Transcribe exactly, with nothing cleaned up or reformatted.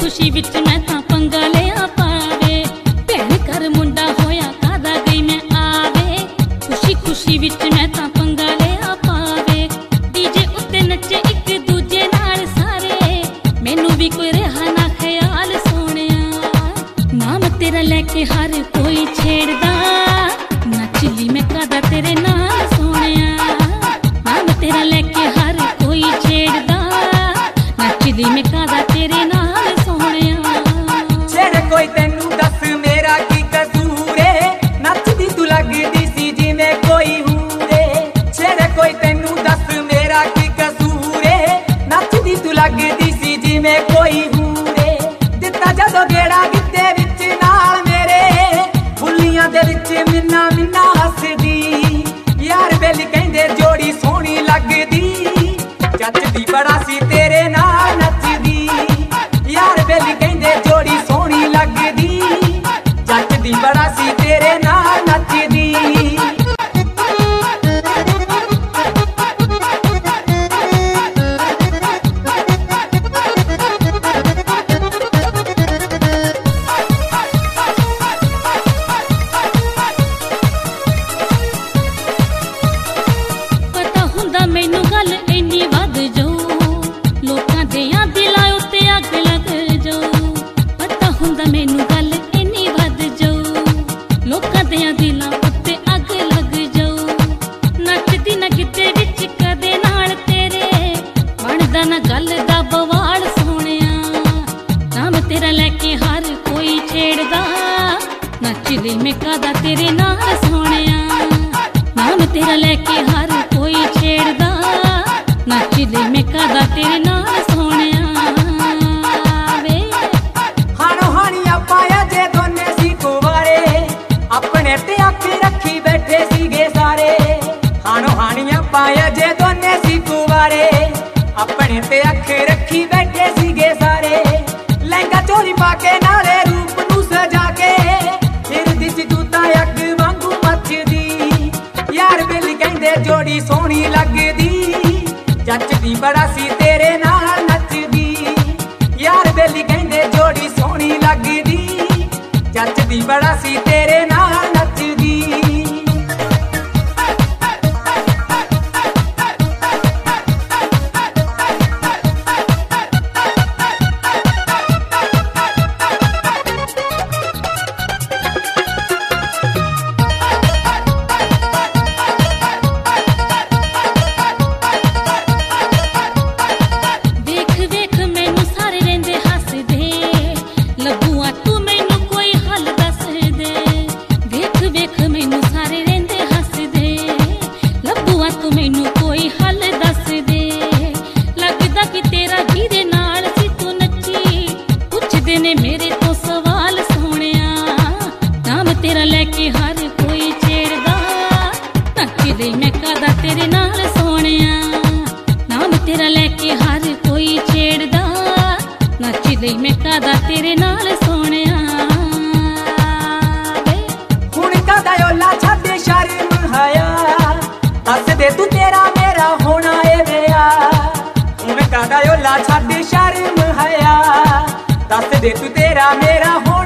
खुशी विच मैं तां पंगा लिया पावे, भैन घर मुंडा होया कादा गई मैं आवे। खुशी खुशी विच मैं तां पंगा लिया पावे, डीजे उत्ते नचे एक दूजे नाल सारे, मैनू भी कोई रहा ना ख्याल सोहणिया। नाम तेरा लैके हर कोई छेड़दा, नचली मैं कादा तेरे नाल सोहणिया। नाम तेरा लैके हर कोई छेड़दा, नचली मैं कादा तेरे नाल सोहणिया। छेड़ कोई तैनू दस मेरा की कसूर है, नचदी तू लगदी सी जिवें कोई हूरे। छेड़ कोई तैनू दस मेरा की कसूर है, नचदी तू लगदी सी जिवें कोई हूरे। दिता जदों गेड़ा गिद्दे विच नाल मेरे, फुल्लियां दे विच मिन्ना मिन्ना हसदी। यार बेली कहंदे जोड़ी सोहणी लगदी, जचदी बड़ा सी तेरे नाल नचदी। यार बेली कहंदे जोड़ी सोहणी लगदी, जचदी बड़ा सी तेरे नाल नचदी। पता हुंदा मैनू गल इन्नी वध जाऊ, लोकां देयां दिलां उत्ते अग लग जाऊ। पता हुंदा मैनू गल इन्नी वध जाऊ, लोकां देयां दिलां उत्ते अग लग जाऊ। नचदी ना किते विच कदे नाल तेरे, बनदा ना गल दा बवाल सोहणिया। नाम तेरा लैके हर कोई छेड़दा, नचदी मैं कादा तेरे नाल सोहणिया। नाम तेरा लैके हर कोई छेड़दा, नचदी मैं कादा तेरे नाल सोहणिया वे। हाणो हाणिया पाया जे दोने सी कुवारे, अपने ते अख रखी बैठे सीगे सारे। हाणो हाणिया पाया जे दोने सी कुवारे, अपने ते अख रखी बैठे सीगे सारे। लहंगा चोरी पाके नाले रूप नू सजा के, फिरदी सी तू तां अग वांगू मचदी। यार बेली कहंदे जोड़ी सोहणी लगदी, जचदी बड़ा सी तेरे नाल नचदी। यार बेली कहंदे जोड़ी सोहणी लगदी, जचदी बड़ा सी तेरे नाल नचदी। देख वेख मैनू सारे रहिंदे हसदे, लब्बूआ तू मैनू कोई हल दस दे। देख वेख मैनू सारे रहिंदे हसदे, लब्बूआ तू मैनू कोई हल दस दे। लगदा कि तेरा जीदे नाल सी तू नच्ची, पुछदे ने मेरे तो सवाल सोहणिया। नाम तेरा लैके हर कोई छेड़दा, नचदी मैं कादा तेरे नाल सोहणिया। नाम तेरा लैके हर कोई छेड़दा, नचदी मैं कादा तेरे नाल सोहणिया वे। हुण कादा ओला छड्ड शर्म हया, दस दे तू तेरा मेरा होना ए विया। हुण कादा ओला छड्ड शर्म हया, दस दे तू तेरा मेरा होना